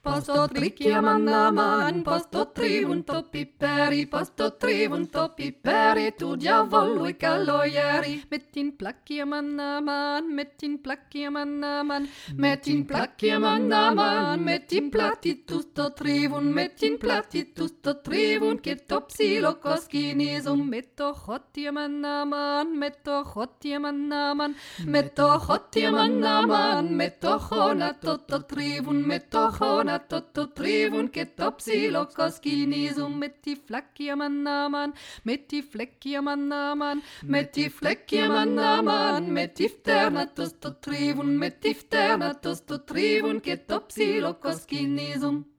Posto trichiamannaman, posto trivunto pipperi, posto trivunto pipperi, tu diavolo e calloieri. Mettin placchiamannaman, mettin placchiamannaman, mettin placchiamannaman, mettin platitusto trivun, mettin platitusto trivun, che topsilo koskinisum, metto hottiamannaman, metto hottiamannaman, metto hottiamannaman, metto hona toto trivun, metto hona toto trivun, che topsilo koskinisum, metti flacchiamannaman, metti flecchiamannaman, metti flecchiamannaman, metti fternatos to trivun, metti fternatos to trivun, che topsilo koskinisum.